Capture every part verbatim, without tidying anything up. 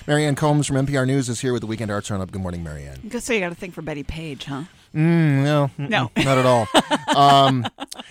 Marianne Combs from N P R News is here with the Weekend Arts Roundup. Good morning, Marianne. So you got to think for Betty Page, huh? Mm, no, No. not at all. um,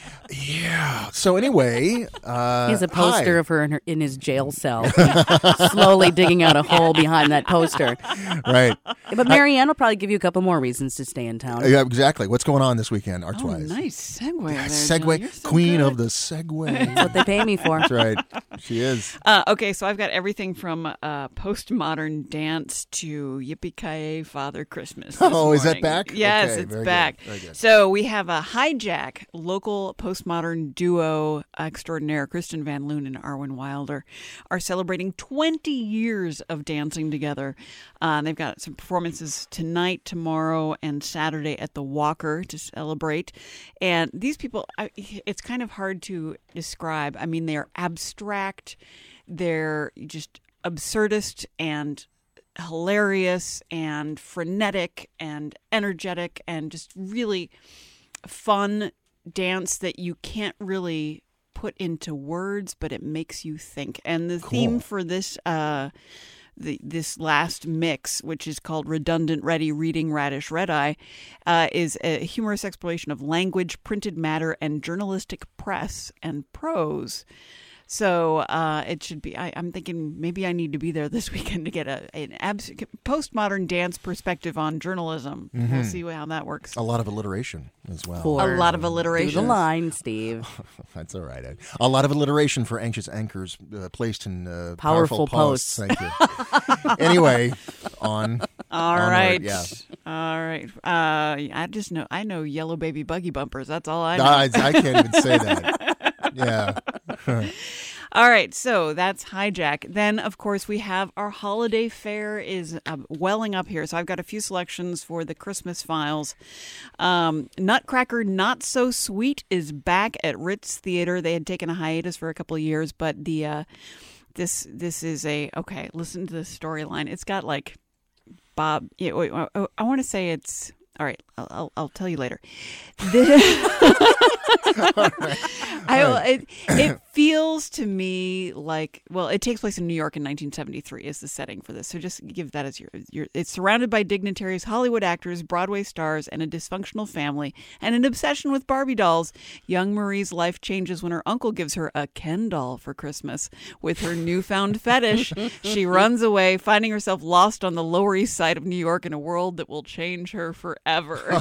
yeah. So anyway, uh, he has a poster hi. of her in, her in his jail cell, slowly digging out a hole behind that poster. Right. But Marianne will probably give you a couple more reasons to stay in town. Yeah, exactly. What's going on this weekend, Oh, arts-wise? nice segue. There, Segue, Jill. So queen good. of the Segway. That's what they pay me for. That's right. She is. Uh, okay, so I've got everything from uh, postmodern dance to Yippee-Ki-Yay Father Christmas. this Oh, is that morning. back? Yes, Okay, it's very good, back. very good. So we have a Hijack, local postmodern duo extraordinaire. Kristen Van Loon and Arwen Wilder are celebrating twenty years of dancing together. Uh, they've got some performances tonight, tomorrow, and Saturday at the Walker to celebrate. And these people, I, it's kind of hard to describe. I mean, they're abstract. They're just absurdist and hilarious and frenetic and energetic and just really fun dance that you can't really put into words, but it makes you think. And the Cool. theme for this uh the, this last mix, which is called Redundant Ready Reading Radish Red Eye, uh, is a humorous exploration of language, printed matter, and journalistic press and prose. So uh, it should be, I, I'm thinking maybe I need to be there this weekend to get a an abs- postmodern dance perspective on journalism. Mm-hmm. We'll see how that works. A lot of alliteration as well. For A lot of Do alliteration. the line, Steve. That's all right. A lot of alliteration for anxious anchors uh, placed in uh, Powerful posts. Thank you. Anyway, on. All onward, right. Yeah. All right. Uh, I just know, I know yellow baby buggy bumpers. That's all I know. I, I can't even say that. Yeah. All right, so that's Hijack. Then, of course, we have our holiday fair is uh, welling up here. So I've got a few selections for the Christmas Files. Um, Nutcracker Not So Sweet is back at Ritz Theater. They had taken a hiatus for a couple of years, but the uh, this this is a okay. Listen to the storyline. It's got like Bob. Yeah, wait, I, I want to say it's. All right, I'll, I'll, I'll tell you later. I, it, it feels to me like, well, it takes place in New York in nineteen seventy-three is the setting for this. So just give that as your, your it's surrounded by dignitaries, Hollywood actors, Broadway stars, and a dysfunctional family, and an obsession with Barbie dolls. Young Marie's life changes when her uncle gives her a Ken doll for Christmas. With her newfound fetish, she runs away, finding herself lost on the Lower East Side of New York in a world that will change her forever.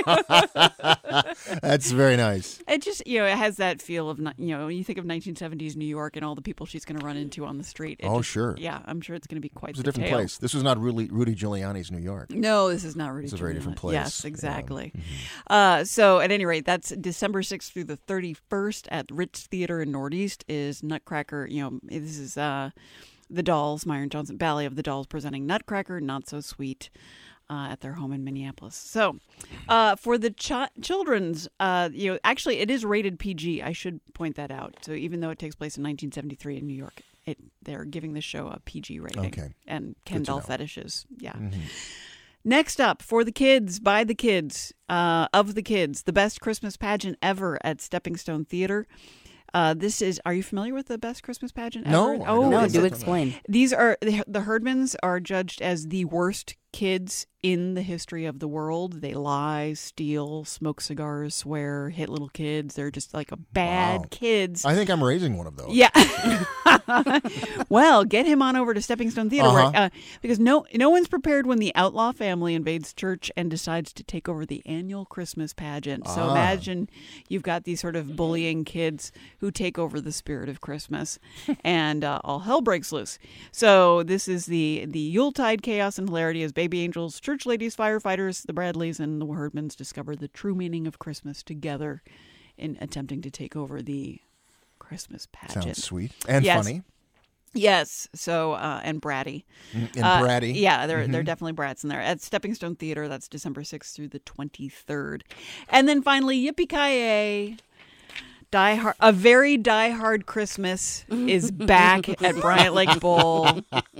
That's very nice. It just, you know, it has that feel of, you know, you think of nineteen seventies New York and all the people she's going to run into on the street. It Oh, just- sure. Yeah, I'm sure it's going to be quite It's a the different tale. place. This was not Rudy, Rudy Giuliani's New York. No, this is not Rudy. It's a very Giuliani. different place. Yes, exactly. Yeah. Mm-hmm. Uh, so, at any rate, that's December sixth through the thirty-first at Ritz Theater in Northeast is Nutcracker. You know, this is uh, the Dolls, Myron Johnson Ballet of the Dolls presenting Nutcracker, Not So Sweet. Uh, at their home in Minneapolis. So, uh, for the ch- children's, uh, you know, actually, it is rated P G. I should point that out. So, even though it takes place in nineteen seventy-three in New York, it they're giving the show a P G rating. Okay. And Ken Good to doll know. fetishes. Yeah. Mm-hmm. Next up, for the kids, by the kids, uh, of the kids, the best Christmas pageant ever at Stepping Stone Theater. Uh, this is, are you familiar with the best Christmas pageant No, ever? I Oh, don't. No, What is do it? explain. these are, the, the Herdmans are judged as the worst kids in the history of the world. They lie, steal, smoke cigars, swear, hit little kids. They're just like a bad Wow. kids. I think I'm raising one of those. Yeah. Well, get him on over to Stepping Stone Theater Uh-huh. where, uh, because no no one's prepared when the outlaw family invades church and decides to take over the annual Christmas pageant. So Ah. imagine you've got these sort of bullying kids who take over the spirit of Christmas, and uh, all hell breaks loose. So this is the the Yuletide chaos and hilarity as baby angels, church ladies, firefighters, the Bradleys, and the Herdmans discover the true meaning of Christmas together in attempting to take over the Christmas pageant. Sounds sweet and Yes. funny. Yes. So uh, and bratty. And Uh, bratty. Yeah, they're Mhm. they're definitely brats in there at Stepping Stone Theater. That's December sixth through the twenty-third, and then finally Yippee-Ki-Yay. Die Hard, a very Die Hard Christmas is back at Bryant Lake Bowl.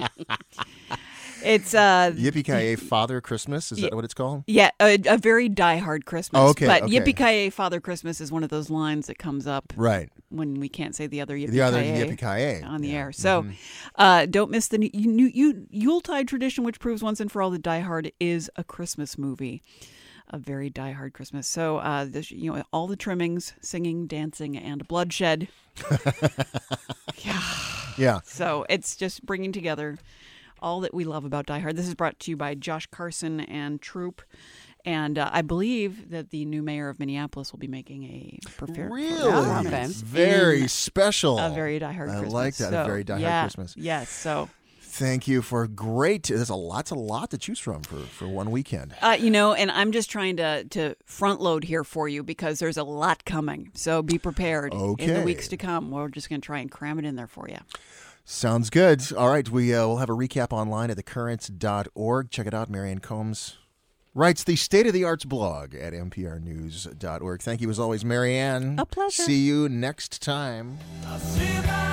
It's uh Yippee-Ki-Yay Father Christmas. Is Ye- that what it's called? yeah, a, a very Die Hard Christmas. Oh, okay, But okay. Yippee-Ki-Yay Father Christmas is one of those lines that comes up Right. when we can't say the other yippee The other yippee-ki-yay. on the Yeah. air. So Mhm. uh, don't miss the new, new, new Yuletide tradition, which proves once and for all that Die Hard is a Christmas movie. A very die-hard Christmas. So, uh, this, you know, all the trimmings, singing, dancing, and bloodshed. yeah. Yeah. So it's just bringing together all that we love about Die Hard. This is brought to you by Josh Carson and Troop. And uh, I believe that the new mayor of Minneapolis will be making a prefer- Really? performance Very in special. a very Die Hard I Christmas. like that, a So, very Die Hard yeah, Christmas. Yes. So. Thank you for great. There's a lots a lot to choose from for, for one weekend. Uh, you know, and I'm just trying to, to front load here for you because there's a lot coming. So be prepared in the Okay. weeks to come. We're just going to try and cram it in there for you. Sounds good. All right, we uh, will have a recap online at the currents dot org. Check it out. Marianne Combs writes the State of the Arts blog at n p r news dot org. Thank you as always, Marianne. A pleasure. See you next time. I see that